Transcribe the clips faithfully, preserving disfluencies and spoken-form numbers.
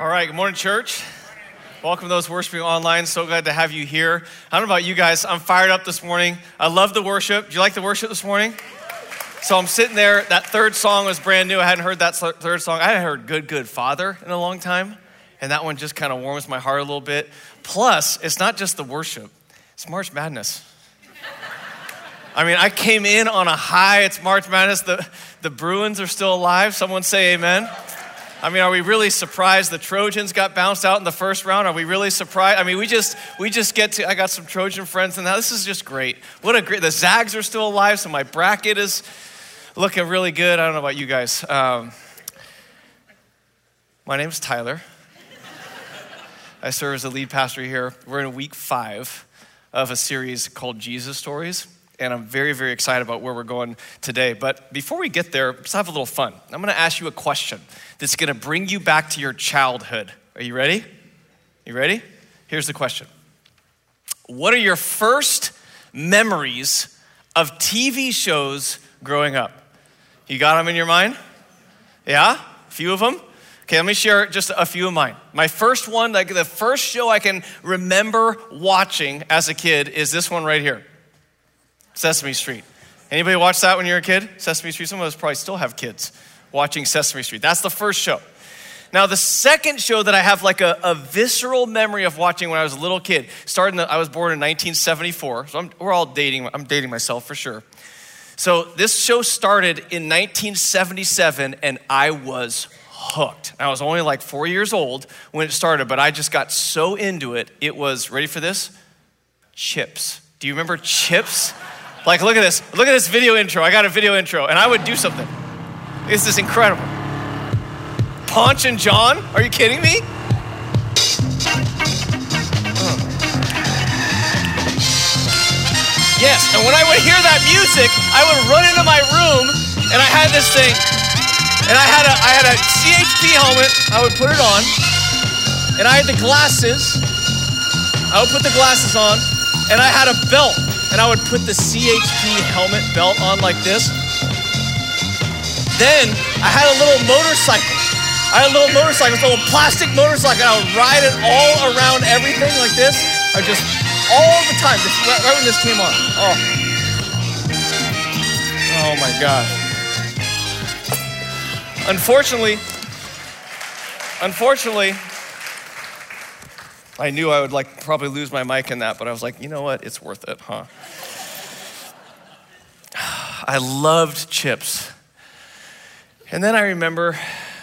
right, good morning, church. Welcome those worshiping online. So glad to have you here. I don't know about you guys. I'm fired up this morning. I love the worship. Do you like the worship this morning? So I'm sitting there. That third song was brand new. I hadn't heard that third song. I hadn't heard Good, Good Father in a long time. And that one just kind of warms my heart a little bit. Plus, it's not just the worship. It's March Madness. I mean, I came in on a high. It's March Madness. The, the Bruins are still alive. Someone say amen. I mean, are we really surprised the Trojans got bounced out in the first round? Are we really surprised? I mean, we just we just get to, I got some Trojan friends and now this is just great. What a great, the Zags are still alive, so my bracket is looking really good. I don't know about you guys. Um, my name is Tyler. I serve as the lead pastor here. We're in week five of a series called Jesus Stories. And I'm very, very excited about where we're going today. But before we get there, let's have a little fun. I'm gonna ask you a question that's gonna bring you back to your childhood. Are you ready? You ready? Here's the question. What are your first memories of T V shows growing up? You got them in your mind? Yeah? A few of them? Okay, let me share just a few of mine. My first one, like the first show I can remember watching as a kid is this one right here. Sesame Street. Anybody watch that when you were a kid? Sesame Street? Some of us probably still have kids watching Sesame Street. That's the first show. Now, the second show that I have like a, a visceral memory of watching when I was a little kid, starting, the, I was born in nineteen seventy-four, so I'm, we're all dating, I'm dating myself for sure. So this show started in nineteen seventy-seven and I was hooked. I was only like four years old when it started, but I just got so into it. It was, ready for this? Chips. Do you remember Chips? Like, look at this. Look at this video intro. I got a video intro, and I would do something. This is incredible. Ponch and John? Are you kidding me? Oh. Yes, and when I would hear that music, I would run into my room, and I had this thing, and I had a, I had a C H P helmet. I would put it on, and I had the glasses. I would put the glasses on, and I had a belt. And I would put the C H P helmet belt on like this. Then I had a little motorcycle. I had a little motorcycle, a little plastic motorcycle. And I would ride it all around everything like this. I just, all the time, this, right, right when this came on. Oh. Oh my God. Unfortunately, unfortunately, I knew I would like probably lose my mic in that, but I was like, you know what? It's worth it, huh? I loved Chips. And then I remember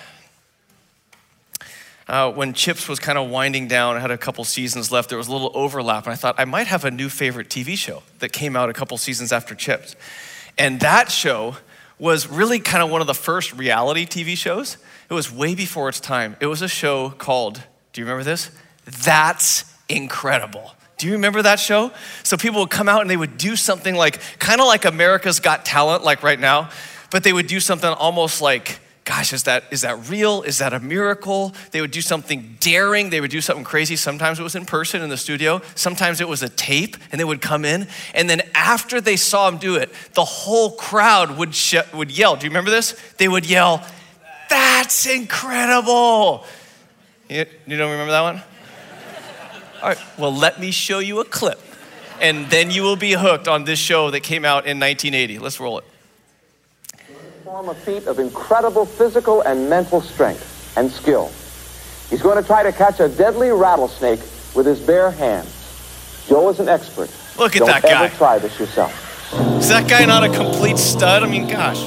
uh, when Chips was kind of winding down, I had a couple seasons left, there was a little overlap, and I thought I might have a new favorite T V show that came out a couple seasons after Chips. And that show was really kind of one of the first reality T V shows. It was way before its time. It was a show called, do you remember this? That's Incredible. Do you remember that show? So people would come out and they would do something like, kind of like America's Got Talent, like right now, but they would do something almost like, gosh, is that is that real? Is that a miracle? They would do something daring. They would do something crazy. Sometimes it was in person in the studio. Sometimes it was a tape, and they would come in. And then after they saw them do it, the whole crowd would sh- would yell. Do you remember this? They would yell, "That's incredible!" You, you don't remember that one? All right, well, let me show you a clip, and then you will be hooked on this show that came out in nineteen eighty. Let's roll it. Perform a feat of incredible physical and mental strength and skill. He's going to try to catch a deadly rattlesnake with his bare hands. Joe is an expert. Look at Don't that guy. ever try this yourself. Is that guy not a complete stud? I mean, gosh.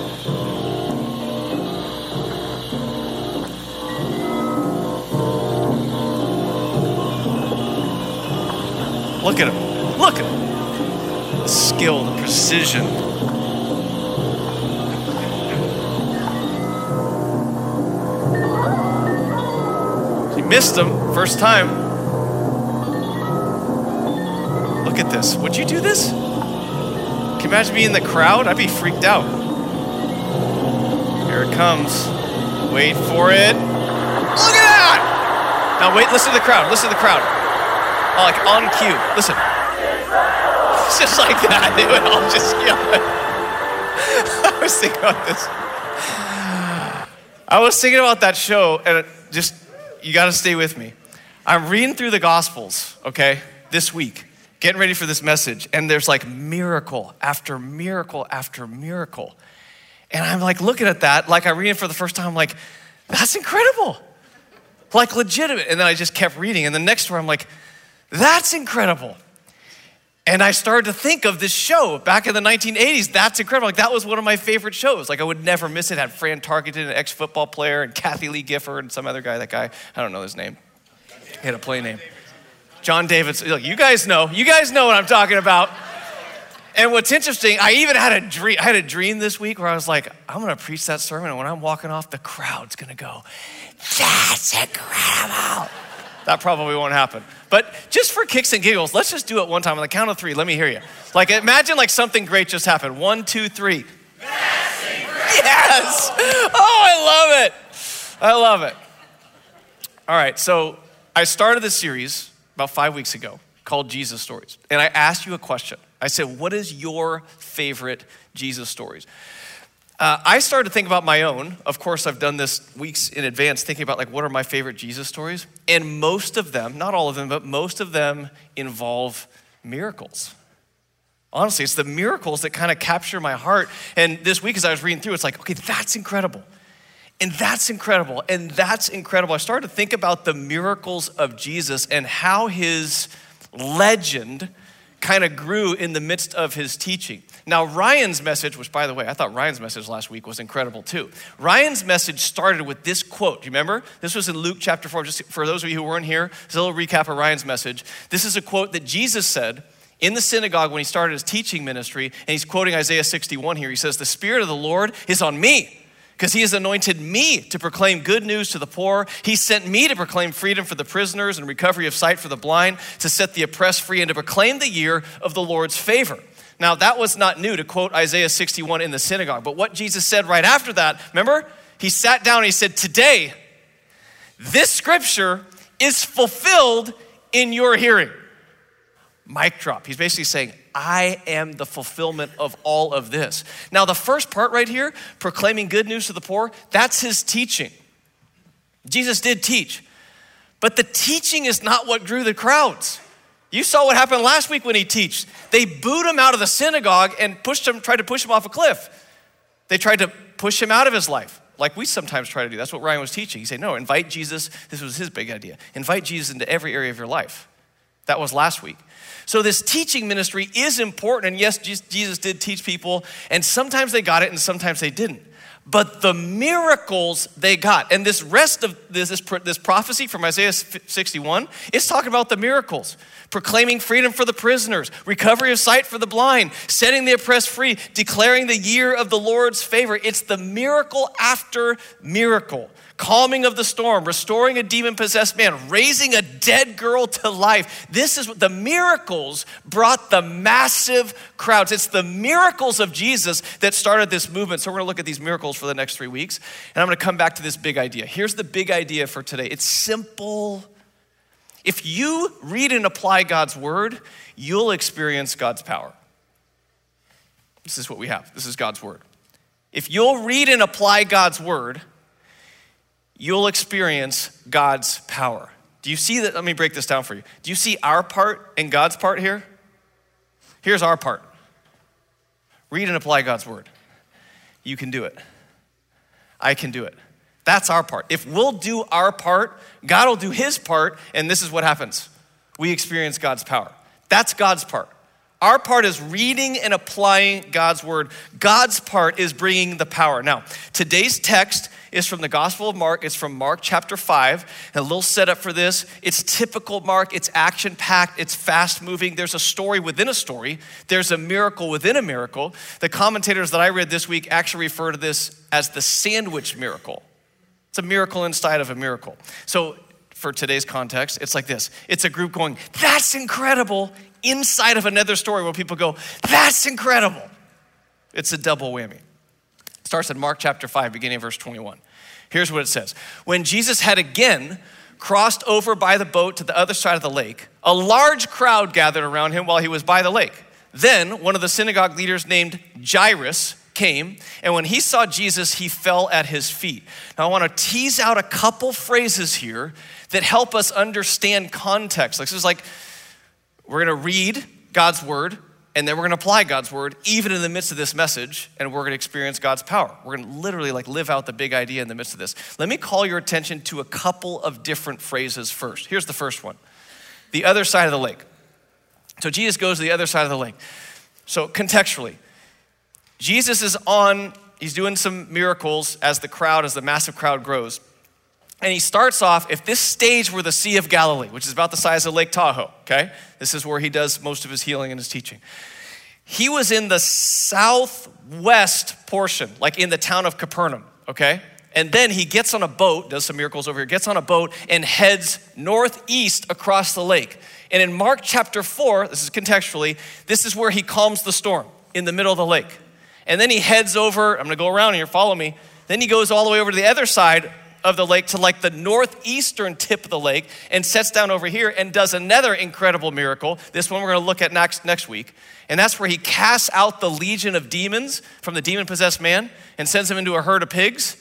Look at him. Look at him. The skill, the precision. He missed him first time. Look at this. Would you do this? Can you imagine being in the crowd? I'd be freaked out. Here it comes. Wait for it. Look at that! Now wait, listen to the crowd. Listen to the crowd. Oh, like on cue. Listen. It's just like that. They would all just yell. I was thinking about this. I was thinking about that show, and it just, you got to stay with me. I'm reading through the Gospels, okay, this week, getting ready for this message, and there's like miracle after miracle after miracle. And I'm like looking at that, like I read it for the first time, I'm like, that's incredible. Like legitimate. And then I just kept reading. And the next one, I'm like, that's incredible. And I started to think of this show back in the nineteen eighties. That's incredible. Like that was one of my favorite shows. Like I would never miss it. It had Fran Tarkenton, an ex-football player, and Kathy Lee Gifford, and some other guy. That guy, I don't know his name. He had a play name. John Davidson. Look, you guys know. You guys know what I'm talking about. And what's interesting, I even had a dream. I had a dream this week where I was like, I'm gonna preach that sermon, and when I'm walking off, the crowd's gonna go, that's incredible. That probably won't happen. But just for kicks and giggles, let's just do it one time. On the count of three, let me hear you. Like imagine like something great just happened. One, two, three. That's incredible. Yes. Oh, I love it. I love it. All right, so I started this series about five weeks ago called Jesus Stories. And I asked you a question. I said, what is your favorite Jesus stories? Uh, I started to think about my own. Of course, I've done this weeks in advance, thinking about like, what are my favorite Jesus stories? And most of them, not all of them, but most of them involve miracles. Honestly, it's the miracles that kind of capture my heart. And this week as I was reading through, it's like, okay, that's incredible. And that's incredible. And that's incredible. I started to think about the miracles of Jesus and how his legend kind of grew in the midst of his teaching. Now, Ryan's message, which by the way, I thought Ryan's message last week was incredible too. Ryan's message started with this quote. Do you remember? This was in Luke chapter four. Just for those of you who weren't here, just a little recap of Ryan's message. This is a quote that Jesus said in the synagogue when he started his teaching ministry, and he's quoting Isaiah sixty-one here. He says, the Spirit of the Lord is on me, because he has anointed me to proclaim good news to the poor. He sent me to proclaim freedom for the prisoners and recovery of sight for the blind, to set the oppressed free, and to proclaim the year of the Lord's favor. Now, that was not new to quote Isaiah sixty-one in the synagogue, but what Jesus said right after that, remember? He sat down and he said, today, this scripture is fulfilled in your hearing. Mic drop. He's basically saying, I am the fulfillment of all of this. Now, the first part right here, proclaiming good news to the poor, that's his teaching. Jesus did teach, but the teaching is not what drew the crowds. You saw what happened last week when he taught. They booed him out of the synagogue and pushed him, tried to push him off a cliff. They tried to push him out of his life, like we sometimes try to do. That's what Ryan was teaching. He said, no, invite Jesus. This was his big idea. Invite Jesus into every area of your life. That was last week. So this teaching ministry is important. And yes, Jesus did teach people, and sometimes they got it and sometimes they didn't. But the miracles they got, and this rest of this, this, this prophecy from Isaiah sixty-one, it's talking about the miracles. Proclaiming freedom for the prisoners, recovery of sight for the blind, setting the oppressed free, declaring the year of the Lord's favor. It's the miracle after miracle. Calming of the storm, restoring a demon-possessed man, raising a dead girl to life. This is what the miracles brought the massive crowds. It's the miracles of Jesus that started this movement. So we're gonna look at these miracles for the next three weeks. And I'm gonna come back to this big idea. Here's the big idea for today. It's simple. If you read and apply God's word, you'll experience God's power. This is what we have. This is God's word. If you'll read and apply God's word, you'll experience God's power. Do you see that? Let me break this down for you. Do you see our part and God's part here? Here's our part. Read and apply God's word. You can do it. I can do it. That's our part. If we'll do our part, God will do his part, and this is what happens. We experience God's power. That's God's part. Our part is reading and applying God's word. God's part is bringing the power. Now, today's text is from the Gospel of Mark. It's from Mark chapter five. And a little setup for this. It's typical Mark. It's action-packed. It's fast-moving. There's a story within a story. There's a miracle within a miracle. The commentators that I read this week actually refer to this as the sandwich miracle. It's a miracle inside of a miracle. So for today's context, it's like this. It's a group going, that's incredible, inside of another story where people go, that's incredible. It's a double whammy. It starts in Mark chapter five, beginning of verse twenty-one. Here's what it says. When Jesus had again crossed over by the boat to the other side of the lake, a large crowd gathered around him while he was by the lake. Then one of the synagogue leaders named Jairus came, and when he saw Jesus, he fell at his feet. Now I want to tease out a couple phrases here that help us understand context. Like, this is like, we're gonna read God's word, and then we're gonna apply God's word, even in the midst of this message, and we're gonna experience God's power. We're gonna literally like live out the big idea in the midst of this. Let me call your attention to a couple of different phrases first. Here's the first one, the other side of the lake. So Jesus goes to the other side of the lake. So contextually, Jesus is on, he's doing some miracles as the crowd, as the massive crowd grows. And he starts off, if this stage were the Sea of Galilee, which is about the size of Lake Tahoe, okay? This is where he does most of his healing and his teaching. He was in the southwest portion, like in the town of Capernaum, okay? And then he gets on a boat, does some miracles over here, gets on a boat and heads northeast across the lake. And in Mark chapter four, this is contextually, this is where he calms the storm in the middle of the lake. And then he heads over, I'm gonna go around here, follow me. Then he goes all the way over to the other side of the lake to like the northeastern tip of the lake and sets down over here and does another incredible miracle. This one we're gonna look at next, next week. And that's where he casts out the legion of demons from the demon-possessed man and sends him into a herd of pigs.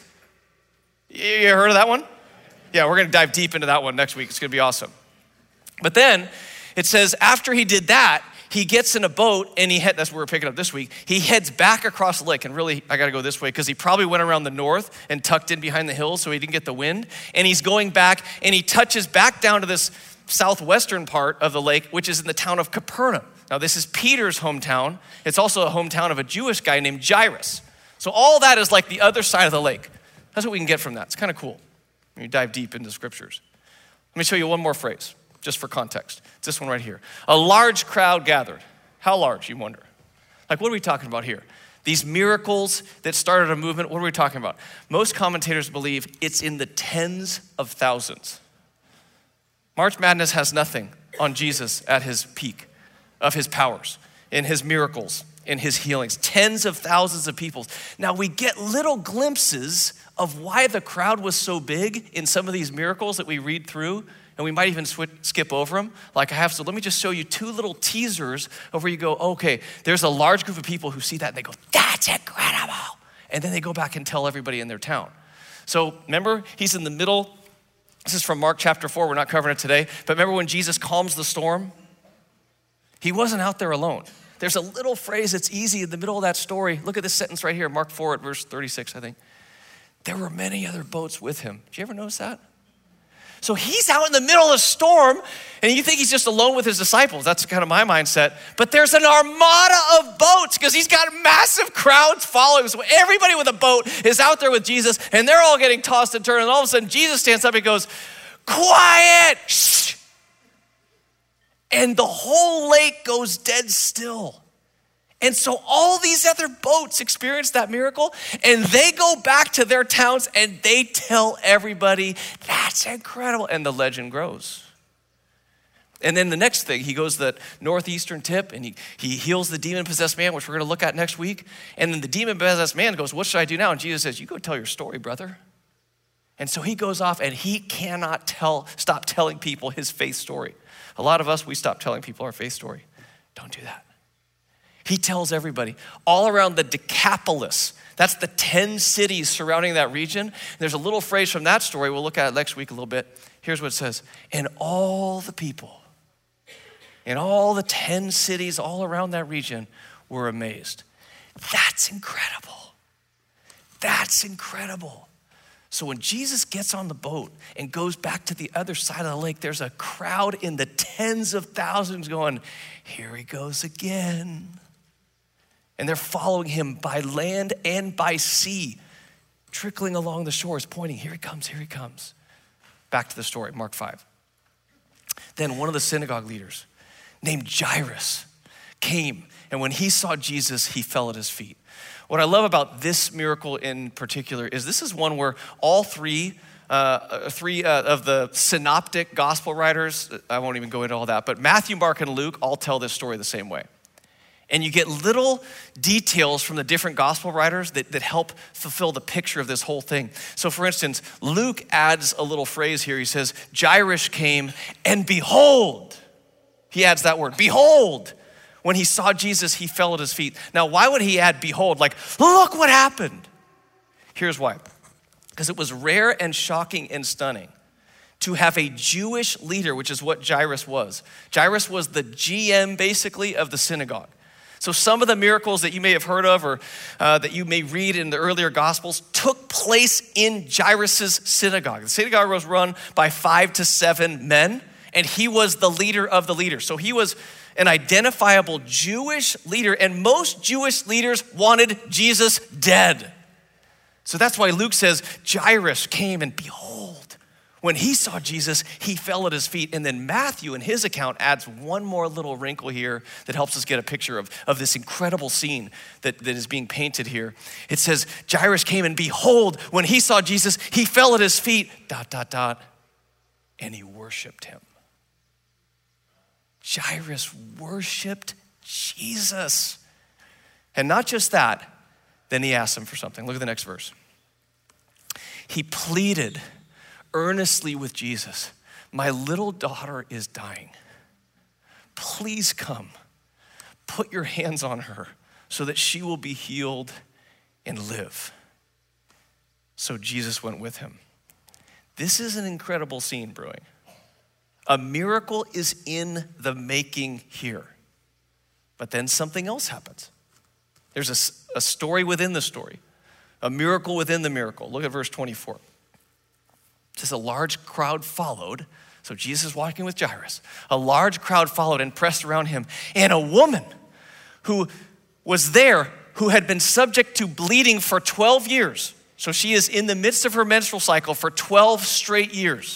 You heard of that one? Yeah, we're gonna dive deep into that one next week. It's gonna be awesome. But then it says after he did that, he gets in a boat and he head, that's where we're picking up this week. He heads back across the lake, and really, I gotta go this way because he probably went around the north and tucked in behind the hills so he didn't get the wind. And he's going back and he touches back down to this southwestern part of the lake, which is in the town of Capernaum. Now this is Peter's hometown. It's also a hometown of a Jewish guy named Jairus. So all that is like the other side of the lake. That's what we can get from that. It's kind of cool when you dive deep into scriptures. Let me show you one more phrase, just for context. It's this one right here. A large crowd gathered. How large, you wonder? Like, what are we talking about here? These miracles that started a movement, what are we talking about? Most commentators believe it's in the tens of thousands. March Madness has nothing on Jesus at his peak of his powers, in his miracles, in his healings. Tens of thousands of people. Now, we get little glimpses of why the crowd was so big in some of these miracles that we read through, and we might even switch, skip over them. Like I have, so let me just show you two little teasers of where you go, okay, there's a large group of people who see that and they go, that's incredible. And then they go back and tell everybody in their town. So remember, he's in the middle. This is from Mark chapter four. We're not covering it today. But remember when Jesus calms the storm? He wasn't out there alone. There's a little phrase that's easy in the middle of that story. Look at this sentence right here, Mark four at verse thirty-six, I think. There were many other boats with him. Did you ever notice that? So he's out in the middle of a storm, and you think he's just alone with his disciples. That's kind of my mindset. But there's an armada of boats because he's got massive crowds following. So everybody with a boat is out there with Jesus, and they're all getting tossed and turned. And all of a sudden, Jesus stands up and goes, quiet, shh. And the whole lake goes dead still. And so all these other boats experience that miracle, and they go back to their towns and they tell everybody, that's incredible. And the legend grows. And then the next thing, he goes to the northeastern tip and he, he heals the demon-possessed man, which we're gonna look at next week. And then the demon-possessed man goes, what should I do now? And Jesus says, you go tell your story, brother. And so he goes off and he cannot tell, stop telling people his faith story. A lot of us, we stop telling people our faith story. Don't do that. He tells everybody all around the Decapolis. That's the ten cities surrounding that region. There's a little phrase from that story. We'll look at it next week a little bit. Here's what it says. And all the people in all the ten cities all around that region were amazed. That's incredible. That's incredible. So when Jesus gets on the boat and goes back to the other side of the lake, there's a crowd in the tens of thousands going, here he goes again. And they're following him by land and by sea, trickling along the shores, pointing, here he comes, here he comes. Back to the story, Mark five. Then one of the synagogue leaders named Jairus came, and when he saw Jesus, he fell at his feet. What I love about this miracle in particular is this is one where all three Uh, three uh, of the synoptic gospel writers, I won't even go into all that, but Matthew, Mark, and Luke all tell this story the same way. And you get little details from the different gospel writers that, that help fulfill the picture of this whole thing. So for instance, Luke adds a little phrase here. He says, Jairus came and behold, he adds that word, behold, When he saw Jesus, he fell at his feet. Now, why would he add behold? Like, look what happened. Here's why. Because it was rare and shocking and stunning to have a Jewish leader, which is what Jairus was. Jairus was the G M, basically, of the synagogue. So some of the miracles that you may have heard of or uh, that you may read in the earlier Gospels took place in Jairus' synagogue. The synagogue was run by five to seven men, and he was the leader of the leaders. So he was an identifiable Jewish leader, and most Jewish leaders wanted Jesus dead. So that's why Luke says, Jairus came and behold, when he saw Jesus, he fell at his feet. And then Matthew in his account adds one more little wrinkle here that helps us get a picture of, of this incredible scene that, that is being painted here. It says, Jairus came and behold, when he saw Jesus, he fell at his feet, dot, dot, dot, and he worshiped him. Jairus worshiped Jesus. And not just that, then he asked him for something. Look at the next verse. He pleaded earnestly with Jesus, my little daughter is dying. Please come, put your hands on her so that she will be healed and live. So Jesus went with him. This is an incredible scene brewing. A miracle is in the making here. But then something else happens. There's a, a story within the story, a miracle within the miracle. Look at verse twenty-four. It says a large crowd followed. So Jesus walking with Jairus. A large crowd followed and pressed around him. And a woman who was there who had been subject to bleeding for twelve years. So she is in the midst of her menstrual cycle for twelve straight years.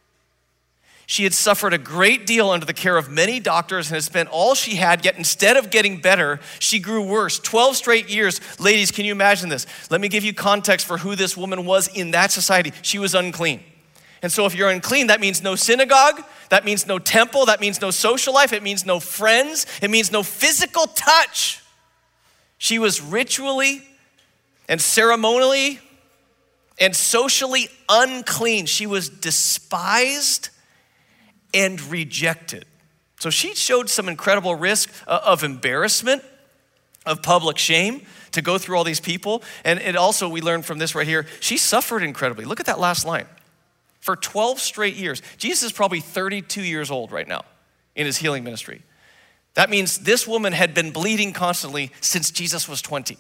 She had suffered a great deal under the care of many doctors and had spent all she had, yet instead of getting better, she grew worse. twelve straight years. Ladies, can you imagine this? Let me give you context for who this woman was in that society. She was unclean. And so if you're unclean, that means no synagogue, that means no temple, that means no social life, it means no friends, it means no physical touch. She was ritually and ceremonially and socially unclean. She was despised and rejected. So she showed some incredible risk of embarrassment, of public shame to go through all these people. And it also, we learned from this right here, she suffered incredibly. Look at that last line. For twelve straight years. Jesus is probably thirty-two years old right now in his healing ministry. That means this woman had been bleeding constantly since Jesus was twenty.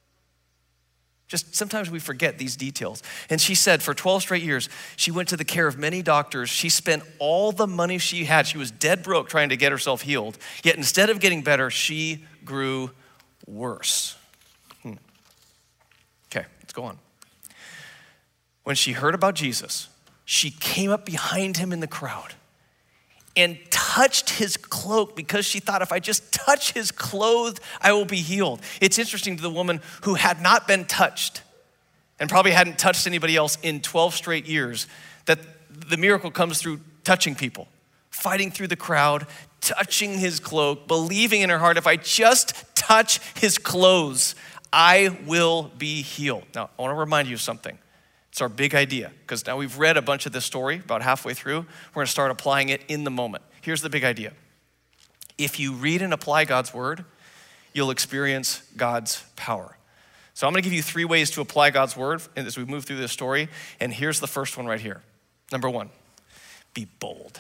Just sometimes we forget these details. And she said for twelve straight years, she went to the care of many doctors. She spent all the money she had. She was dead broke trying to get herself healed. Yet instead of getting better, she grew worse. Hmm. Okay, let's go on. When she heard about Jesus, she came up behind him in the crowd and touched his cloak because she thought, if I just touch his clothes, I will be healed. It's interesting to the woman who had not been touched and probably hadn't touched anybody else in twelve straight years, that the miracle comes through touching people, fighting through the crowd, touching his cloak, believing in her heart, if I just touch his clothes, I will be healed. Now, I want to remind you of something. It's our big idea, because now we've read a bunch of this story, about halfway through. We're going to start applying it in the moment. Here's the big idea. If you read and apply God's word, you'll experience God's power. So I'm going to give you three ways to apply God's word as we move through this story. And here's the first one right here. Number one, be bold.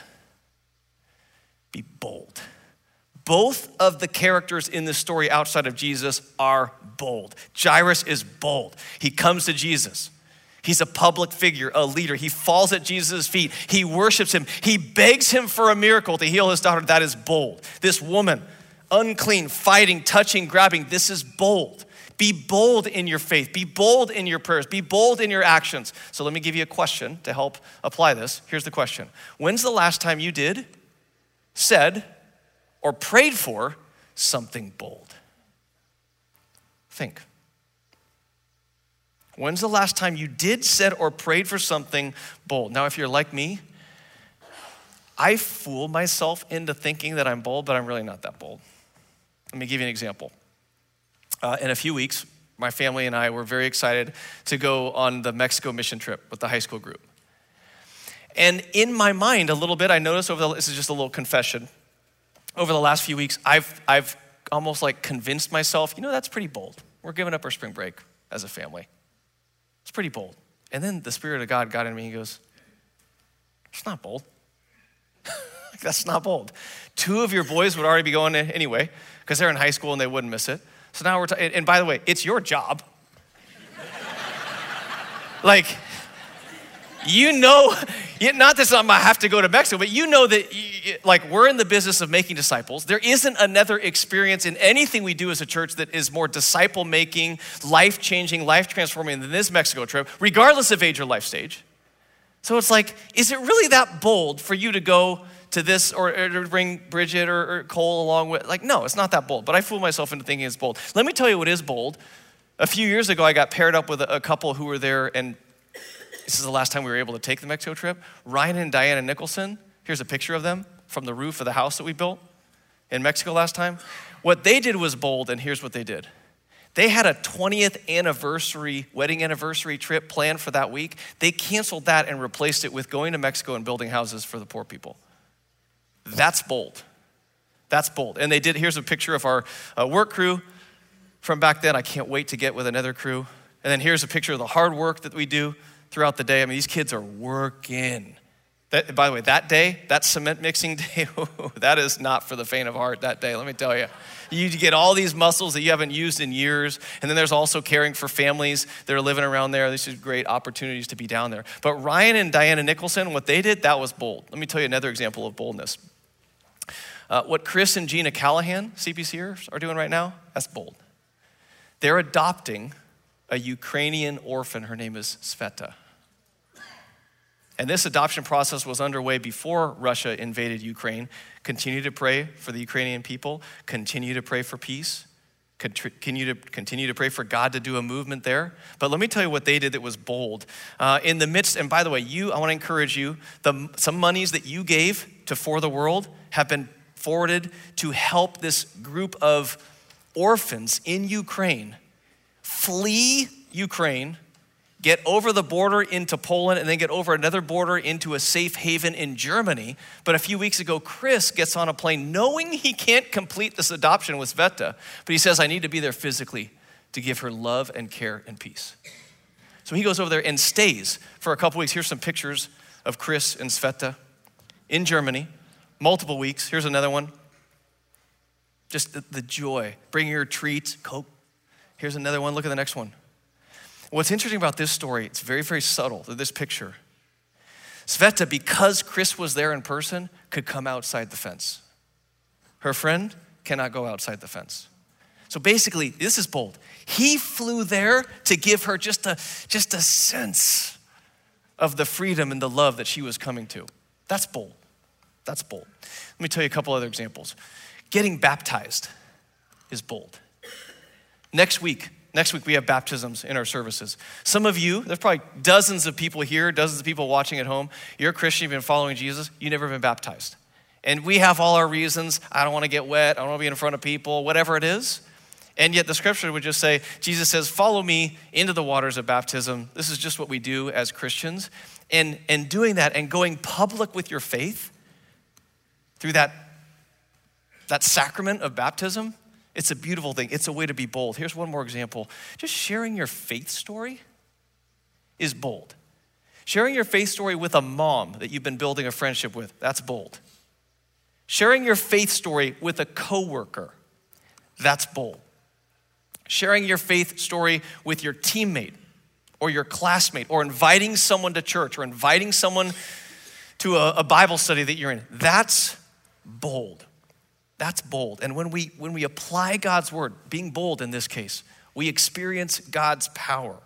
Be bold. Both of the characters in this story outside of Jesus are bold. Jairus is bold. He comes to Jesus. He's a public figure, a leader. He falls at Jesus' feet. He worships him. He begs him for a miracle to heal his daughter. That is bold. This woman, unclean, fighting, touching, grabbing, this is bold. Be bold in your faith. Be bold in your prayers. Be bold in your actions. So let me give you a question to help apply this. Here's the question. When's the last time you did, said, or prayed for something bold? Think. When's the last time you did, said, or prayed for something bold? Now, if you're like me, I fool myself into thinking that I'm bold, but I'm really not that bold. Let me give you an example. Uh, in a few weeks, my family and I were very excited to go on the Mexico mission trip with the high school group. And in my mind, a little bit, I noticed over the, this is just a little confession. Over the last few weeks, I've, I've almost like convinced myself, you know, that's pretty bold. We're giving up our spring break as a family. It's pretty bold. And then the Spirit of God got in me. He goes, it's not bold. That's not bold. Two of your boys would already be going anyway because they're in high school and they wouldn't miss it. So now we're, ta- and by the way, it's your job. Like, you know, not that I have to go to Mexico, but you know that, like, we're in the business of making disciples. There isn't another experience in anything we do as a church that is more disciple-making, life-changing, life-transforming than this Mexico trip, regardless of age or life stage. So it's like, is it really that bold for you to go to this or, or to bring Bridget or, or Cole along with? Like, no, it's not that bold, but I fool myself into thinking it's bold. Let me tell you what is bold. A few years ago, I got paired up with a, a couple who were there, and this is the last time we were able to take the Mexico trip. Ryan and Diana Nicholson, here's a picture of them from the roof of the house that we built in Mexico last time. What they did was bold, and here's what they did. They had a twentieth anniversary, wedding anniversary trip planned for that week. They canceled that and replaced it with going to Mexico and building houses for the poor people. That's bold. That's bold. And they did, here's a picture of our uh, work crew from back then. I can't wait to get with another crew. And then here's a picture of the hard work that we do throughout the day. I mean, these kids are working. That, by the way, that day, that cement mixing day, that is not for the faint of heart that day, let me tell you. You get all these muscles that you haven't used in years, and then there's also caring for families that are living around there. These are great opportunities to be down there. But Ryan and Diana Nicholson, what they did, that was bold. Let me tell you another example of boldness. Uh, what Chris and Gina Callahan, CPCers, are doing right now, that's bold. They're adopting a Ukrainian orphan. Her name is Sveta. And this adoption process was underway before Russia invaded Ukraine. Continue to pray for the Ukrainian people. Continue to pray for peace. Continue to, continue to pray for God to do a movement there. But let me tell you what they did that was bold. Uh, in the midst, and by the way, you, I want to encourage you, the, some monies that you gave to For the World have been forwarded to help this group of orphans in Ukraine flee Ukraine, get over the border into Poland, and then get over another border into a safe haven in Germany. But a few weeks ago, Chris gets on a plane knowing he can't complete this adoption with Sveta, but he says, I need to be there physically to give her love and care and peace. So he goes over there and stays for a couple weeks. Here's some pictures of Chris and Sveta in Germany, multiple weeks. Here's another one. Just the, the joy, bringing her treats, Coke. Here's another one. Look at the next one. What's interesting about this story, it's very, very subtle, this picture. Sveta, because Chris was there in person, could come outside the fence. Her friend cannot go outside the fence. So basically, this is bold. He flew there to give her just a, just a sense of the freedom and the love that she was coming to. That's bold. That's bold. Let me tell you a couple other examples. Getting baptized is bold. Next week, Next week, we have baptisms in our services. Some of you, there's probably dozens of people here, dozens of people watching at home. You're a Christian, you've been following Jesus, you've never been baptized. And we have all our reasons. I don't want to get wet. I don't want to be in front of people, whatever it is. And yet the scripture would just say, Jesus says, follow me into the waters of baptism. This is just what we do as Christians. And, and doing that and going public with your faith through that, that sacrament of baptism, it's a beautiful thing. It's a way to be bold. Here's one more example. Just sharing your faith story is bold. Sharing your faith story with a mom that you've been building a friendship with, that's bold. Sharing your faith story with a coworker, that's bold. Sharing your faith story with your teammate or your classmate, or inviting someone to church, or inviting someone to a, a Bible study that you're in, that's bold. That's bold. And when we when we apply God's word, being bold in this case, we experience God's power.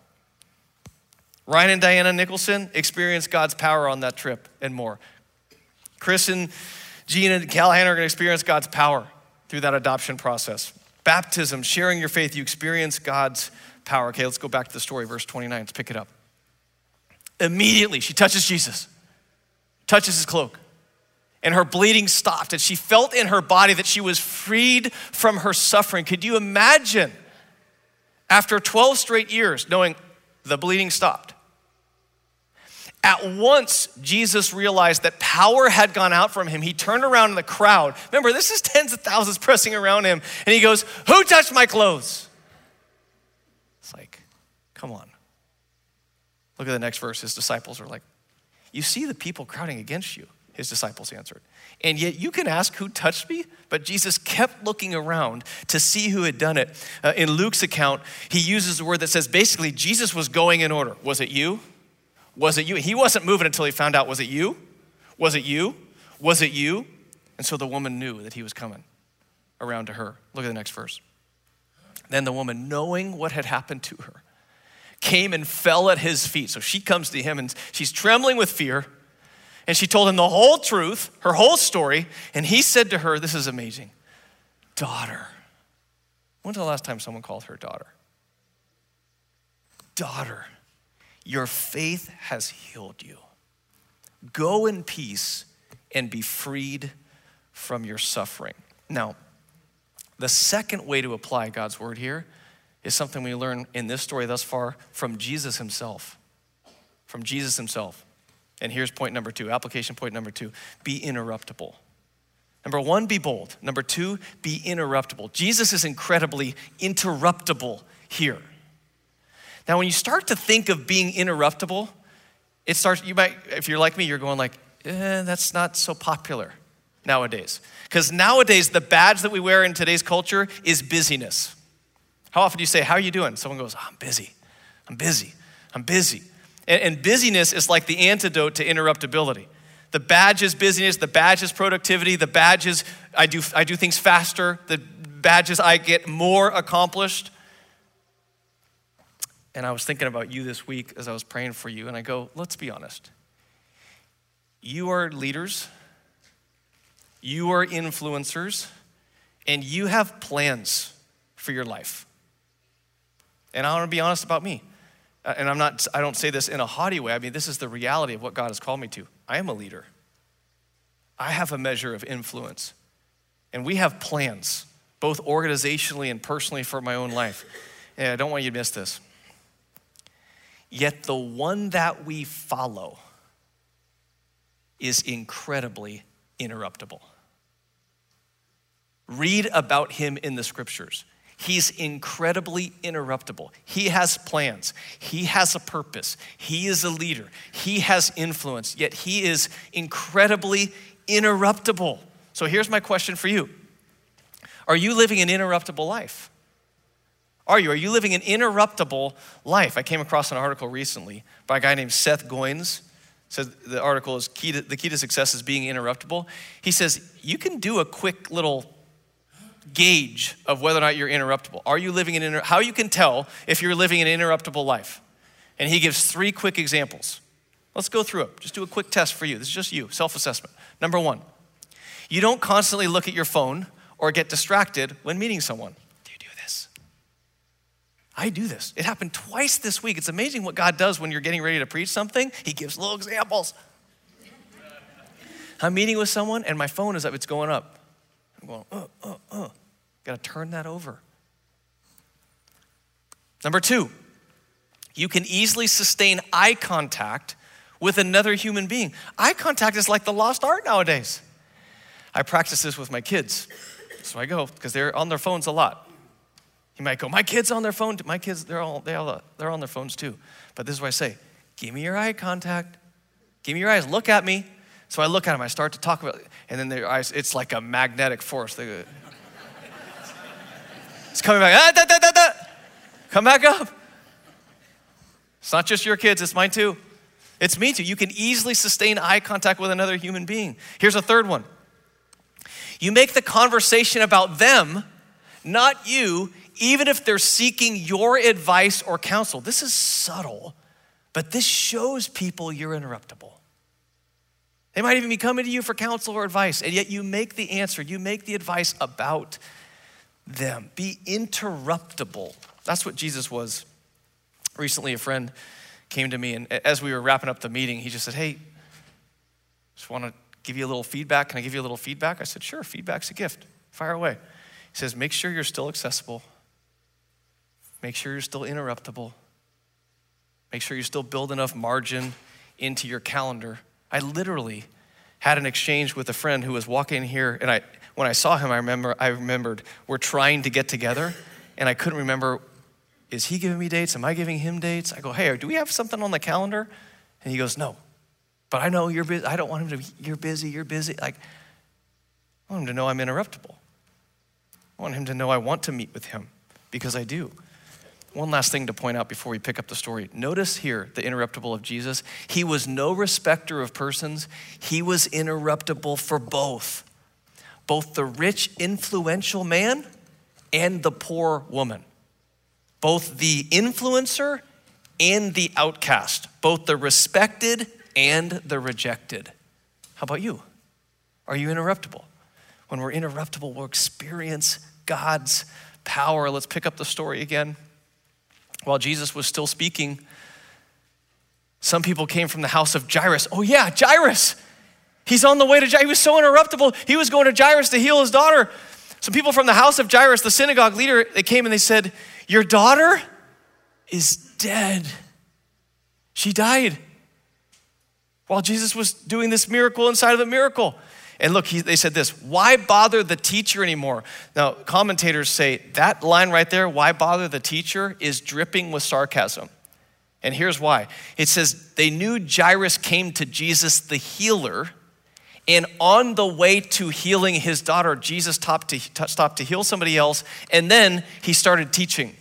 Ryan and Diana Nicholson experienced God's power on that trip and more. Chris and Gina Callahan are going to experience God's power through that adoption process. Baptism, sharing your faith, you experience God's power. Okay, let's go back to the story, verse twenty-nine. Let's pick it up. Immediately, she touches Jesus, touches his cloak. And her bleeding stopped, and she felt in her body that she was freed from her suffering. Could you imagine, after twelve straight years, knowing the bleeding stopped? At once, Jesus realized that power had gone out from him. He turned around in the crowd. Remember, this is tens of thousands pressing around him. And he goes, who touched my clothes? It's like, come on. Look at the next verse. His disciples are like, you see the people crowding against you, his disciples answered. And yet you can ask who touched me? But Jesus kept looking around to see who had done it. Uh, in Luke's account, he uses a word that says basically Jesus was going in order. Was it you? Was it you? He wasn't moving until he found out, was it you? Was it you? Was it you? And so the woman knew that he was coming around to her. Look at the next verse. Then the woman, knowing what had happened to her, came and fell at his feet. So she comes to him and she's trembling with fear. And she told him the whole truth, her whole story. And he said to her, this is amazing, daughter. When's the last time someone called her daughter? Daughter, your faith has healed you. Go in peace and be freed from your suffering. Now, the second way to apply God's word here is something we learn in this story thus far from Jesus himself. From Jesus himself. And here's point number two, application point number two, be interruptible. Number one, be bold. Number two, be interruptible. Jesus is incredibly interruptible here. Now, when you start to think of being interruptible, it starts, you might, if you're like me, you're going like, eh, that's not so popular nowadays. Because nowadays, the badge that we wear in today's culture is busyness. How often do you say, how are you doing? Someone goes, oh, I'm busy, I'm busy, I'm busy. And, and busyness is like the antidote to interruptibility. The badge is busyness, the badge is productivity, the badge is I do, I do things faster, the badge is I get more accomplished. And I was thinking about you this week as I was praying for you, and I go, let's be honest. You are leaders, you are influencers, and you have plans for your life. And I want to be honest about me. And I'm not, I don't say this in a haughty way. I mean, this is the reality of what God has called me to. I am a leader. I have a measure of influence. And we have plans, both organizationally and personally for my own life. And I don't want you to miss this. Yet the one that we follow is incredibly interruptible. Read about him in the scriptures. He's incredibly interruptible. He has plans. He has a purpose. He is a leader. He has influence, yet he is incredibly interruptible. So here's my question for you. Are you living an interruptible life? Are you? Are you living an interruptible life? I came across an article recently by a guy named Seth Goins. Says the article is key to, the key to success is being interruptible. He says you can do a quick little gauge of whether or not you're interruptible. Are you living an inter- how you can tell if you're living an interruptible life? And he gives three quick examples. Let's go through it. Just do a quick test for you. This is just you, self-assessment. Number one, you don't constantly look at your phone or get distracted when meeting someone. Do you do this? I do this. It happened twice this week. It's amazing what God does when you're getting ready to preach something. He gives little examples. I'm meeting with someone and my phone is up, it's going up. I'm going, uh, uh, uh. Got to turn that over. Number two, you can easily sustain eye contact with another human being. Eye contact is like the lost art nowadays. I practice this with my kids. So I go, because they're on their phones a lot. You might go, my kid's on their phone. My kids, they're all, they all, they're on their phones too. But this is what I say, give me your eye contact. Give me your eyes, look at me. So I look at them, I start to talk about it, and then their eyes, it's like a magnetic force. They go, it's coming back, ah, da, da, da, da. Come back up. It's not just your kids, it's mine too. It's me too. You can easily sustain eye contact with another human being. Here's a third one. You make the conversation about them, not you, even if they're seeking your advice or counsel. This is subtle, but this shows people you're interruptible. They might even be coming to you for counsel or advice, and yet you make the answer, you make the advice about them. Be interruptible. That's what Jesus was. Recently, a friend came to me, and as we were wrapping up the meeting, he just said, hey, just want to give you a little feedback. Can I give you a little feedback? I said, sure, feedback's a gift. Fire away. He says, make sure you're still accessible. Make sure you're still interruptible. Make sure you still build enough margin into your calendar. I literally had an exchange with a friend who was walking here, and I, when I saw him, I remember, I remembered we're trying to get together, and I couldn't remember, is he giving me dates? Am I giving him dates? I go, hey, do we have something on the calendar? And he goes, no, but I know you're busy. I don't want him to, be, you're busy, you're busy. Like, I want him to know I'm interruptible. I want him to know I want to meet with him because I do. One last thing to point out before we pick up the story. Notice here the interruptible of Jesus. He was no respecter of persons. He was interruptible for both. Both the rich, influential man and the poor woman. Both the influencer and the outcast. Both the respected and the rejected. How about you? Are you interruptible? When we're interruptible, we'll experience God's power. Let's pick up the story again. While Jesus was still speaking, some people came from the house of Jairus. Oh yeah, Jairus. He's on the way to Jairus. He was so interruptible. He was going to Jairus to heal his daughter. Some people from the house of Jairus, the synagogue leader, they came and they said, your daughter is dead. She died while Jesus was doing this miracle inside of a miracle. And look, he, they said this, why bother the teacher anymore? Now, commentators say that line right there, why bother the teacher, is dripping with sarcasm. And here's why. It says, they knew Jairus came to Jesus the healer, and on the way to healing his daughter, Jesus stopped to, stopped to heal somebody else, and then he started teaching.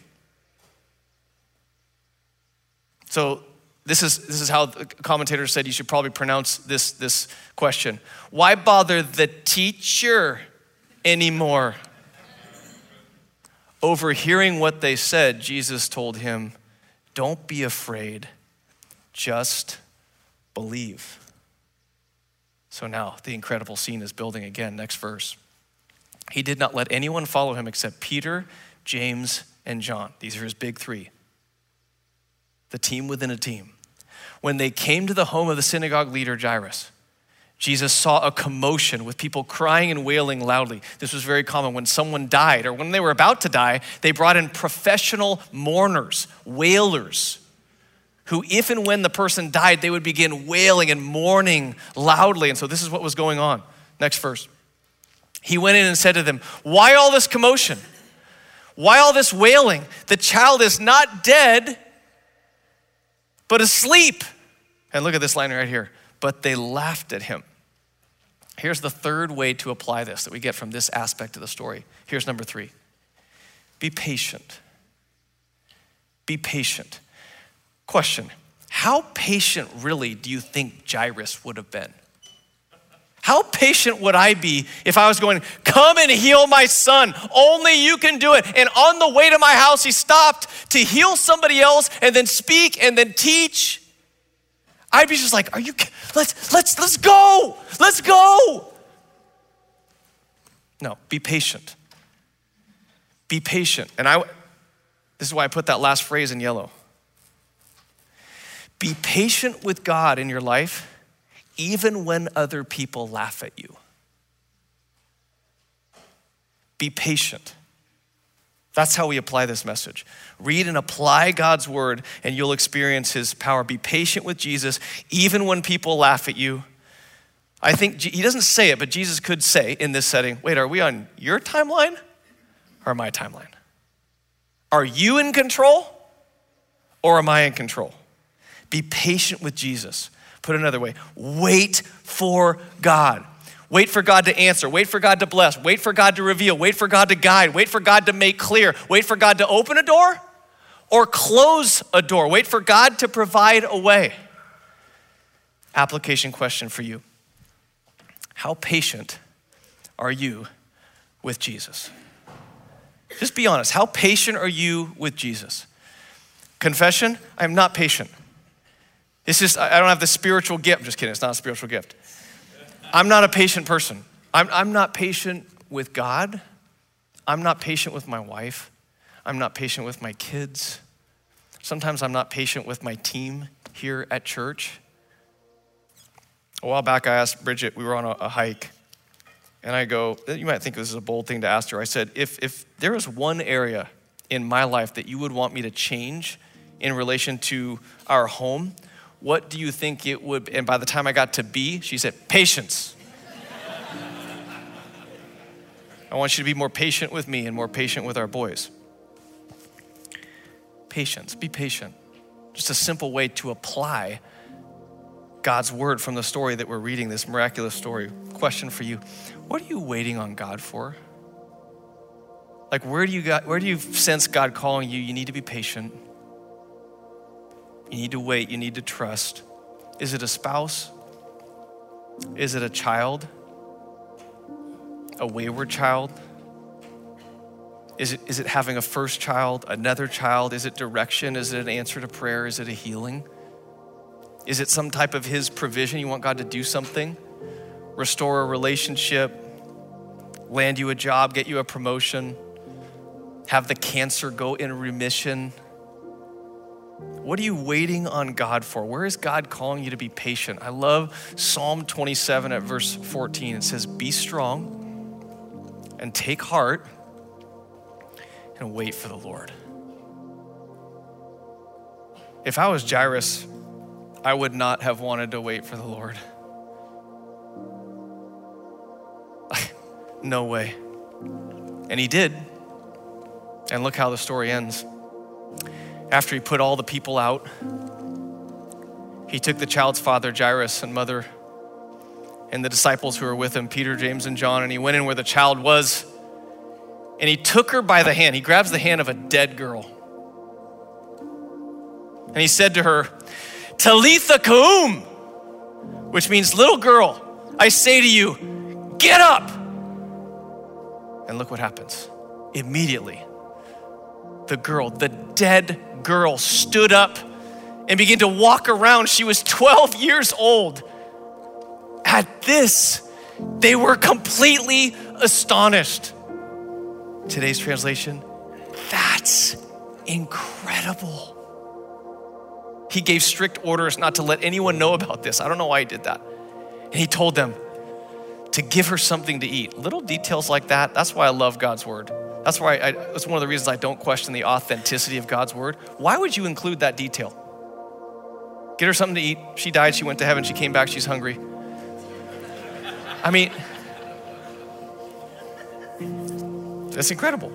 So This is, this is how the commentators said you should probably pronounce this, this question. Why bother the teacher anymore? Overhearing what they said, Jesus told him, don't be afraid, just believe. So now the incredible scene is building again. Next verse. He did not let anyone follow him except Peter, James, and John. These are his big three. The team within a team. When they came to the home of the synagogue leader, Jairus, Jesus saw a commotion with people crying and wailing loudly. This was very common. When someone died or when they were about to die, they brought in professional mourners, wailers, who if and when the person died, they would begin wailing and mourning loudly. And so this is what was going on. Next verse. He went in and said to them, why all this commotion? Why all this wailing? The child is not dead, but asleep. And look at this line right here. But they laughed at him. Here's the third way to apply this that we get from this aspect of the story. Here's number three. Be patient. Be patient. Question, how patient really do you think Jairus would have been? How patient would I be if I was going, come and heal my son, only you can do it. And on the way to my house, he stopped to heal somebody else and then speak and then teach. I'd be just like, are you, let's, let's, let's go, let's go. No, be patient. Be patient. And I, this is why I put that last phrase in yellow. Be patient with God in your life, even when other people laugh at you. Be patient. That's how we apply this message. Read and apply God's word and you'll experience his power. Be patient with Jesus, even when people laugh at you. I think he doesn't say it, but Jesus could say in this setting, wait, are we on your timeline or my timeline? Are you in control or am I in control? Be patient with Jesus. Put it another way, wait for God. Wait for God to answer. Wait for God to bless. Wait for God to reveal. Wait for God to guide. Wait for God to make clear. Wait for God to open a door or close a door. Wait for God to provide a way. Application question for you. How patient are you with Jesus? Just be honest. How patient are you with Jesus? Confession, I'm not patient. It's just, I don't have the spiritual gift. I'm just kidding, it's not a spiritual gift. I'm not a patient person. I'm, I'm not patient with God. I'm not patient with my wife. I'm not patient with my kids. Sometimes I'm not patient with my team here at church. A while back, I asked Bridget, we were on a, a hike, and I go, you might think this is a bold thing to ask her. I said, if, if there was one area in my life that you would want me to change in relation to our home, what do you think it would, and by the time I got to B, she said, patience. I want you to be more patient with me and more patient with our boys. Patience, be patient. Just a simple way to apply God's word from the story that we're reading, this miraculous story. Question for you, what are you waiting on God for? Like where do you got, where do you sense God calling you? You need to be patient. You need to wait, you need to trust. Is it a spouse? Is it a child? A wayward child? Is it, is it having a first child, another child? Is it direction? Is it an answer to prayer? Is it a healing? Is it some type of his provision? You want God to do something? Restore a relationship, land you a job, get you a promotion, have the cancer go in remission. What are you waiting on God for? Where is God calling you to be patient? I love Psalm twenty-seven at verse fourteen. It says, be strong and take heart and wait for the Lord. If I was Jairus, I would not have wanted to wait for the Lord. No way. And he did. And look how the story ends. After he put all the people out, he took the child's father, Jairus, and mother, and the disciples who were with him, Peter, James, and John, and he went in where the child was, and he took her by the hand. He grabs the hand of a dead girl. And he said to her, Talitha koum, which means, little girl, I say to you, get up. And look what happens. Immediately, the girl, the dead girl, stood up and began to walk around. She was twelve years old. At this, they were completely astonished. Today's translation, that's incredible. He gave strict orders not to let anyone know about this. I don't know why he did that. And he told them to give her something to eat. Little details like that, that's why I love God's word. That's why I, that's one of the reasons I don't question the authenticity of God's word. Why would you include that detail? Get her something to eat. She died, she went to heaven, she came back, she's hungry. I mean, that's incredible.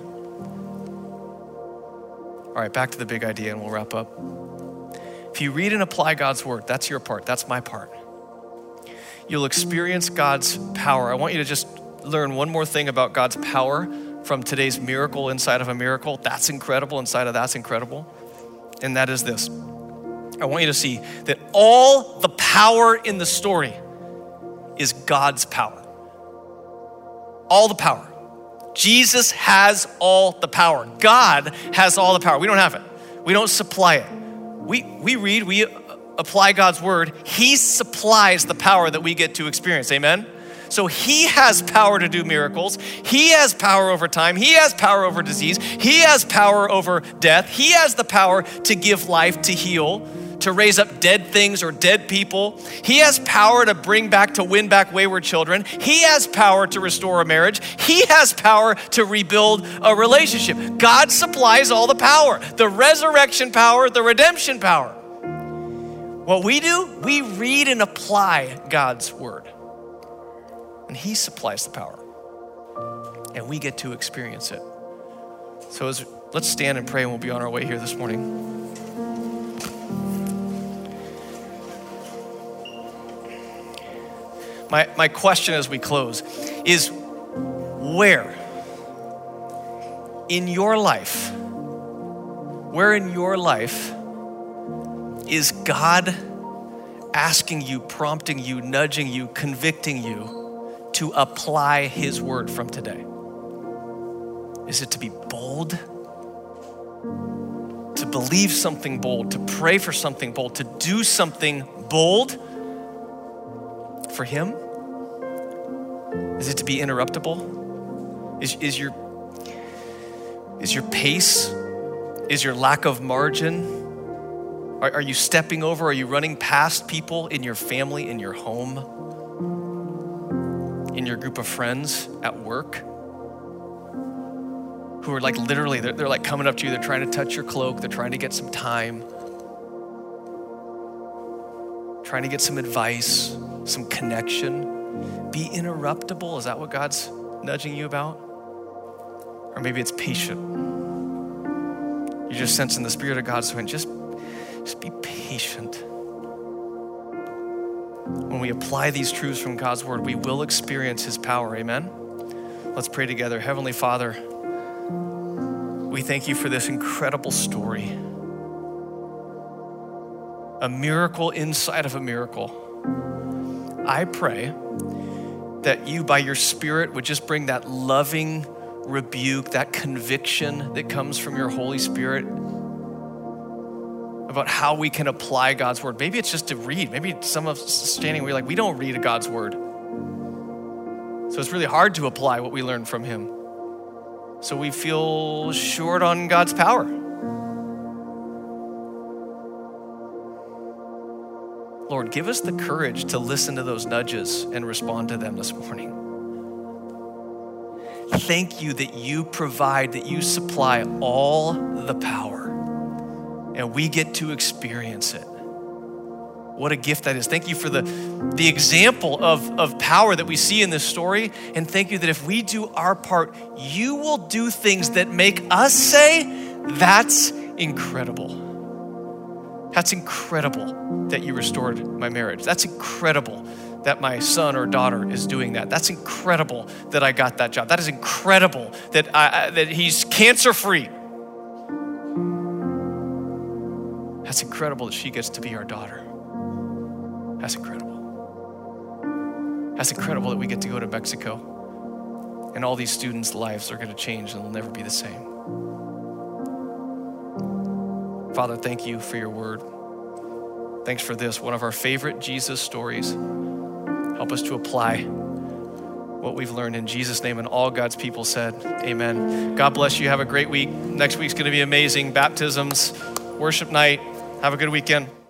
All right, back to the big idea and we'll wrap up. If you read and apply God's word, that's your part, that's my part. You'll experience God's power. I want you to just learn one more thing about God's power from today's miracle inside of a miracle. That's incredible, inside of that's incredible. And that is this. I want you to see that all the power in the story is God's power. All the power. Jesus has all the power. God has all the power. We don't have it. We don't supply it. We, we read, we apply God's word. He supplies the power that we get to experience. Amen? So he has power to do miracles. He has power over time. He has power over disease. He has power over death. He has the power to give life, to heal, to raise up dead things or dead people. He has power to bring back, to win back wayward children. He has power to restore a marriage. He has power to rebuild a relationship. God supplies all the power, the resurrection power, the redemption power. What we do, we read and apply God's word. And he supplies the power. And we get to experience it. So as, let's stand and pray and we'll be on our way here this morning. My, my question as we close is, where in your life, where in your life is God asking you, prompting you, nudging you, convicting you to apply his word from today? Is it to be bold? To believe something bold, to pray for something bold, to do something bold for him? Is it to be interruptible? Is, is your is your pace, is your lack of margin? Are, are you stepping over? Are you running past people in your family, in your home, in your group of friends, at work, who are like literally, they're, they're like coming up to you, they're trying to touch your cloak, they're trying to get some time. trying to get some advice, some connection. Be interruptible. Is that what God's nudging you about? Or maybe it's patient. You're just sensing the Spirit of God saying, just, just be patient. When we apply these truths from God's word, we will experience his power, amen? Let's pray together. Heavenly Father, we thank you for this incredible story. A miracle inside of a miracle. I pray that you, by your Spirit, would just bring that loving rebuke, that conviction that comes from your Holy Spirit about how we can apply God's word. Maybe it's just to read. Maybe some of us standing, we're like, we don't read God's word. So it's really hard to apply what we learn from him. So we feel short on God's power. Lord, give us the courage to listen to those nudges and respond to them this morning. Thank you that you provide, that you supply all the power, and we get to experience it. What a gift that is. Thank you for the, the example of, of power that we see in this story, and thank you that if we do our part, you will do things that make us say, that's incredible. That's incredible that you restored my marriage. That's incredible that my son or daughter is doing that. That's incredible that I got that job. That is incredible that I, that he's cancer-free. That's incredible that she gets to be our daughter. That's incredible. That's incredible that we get to go to Mexico and all these students' lives are going to change and they'll never be the same. Father, thank you for your word. Thanks for this, one of our favorite Jesus stories. Help us to apply what we've learned in Jesus' name, and all God's people said, amen. God bless you. Have a great week. Next week's going to be amazing. Baptisms, worship night. Have a good weekend.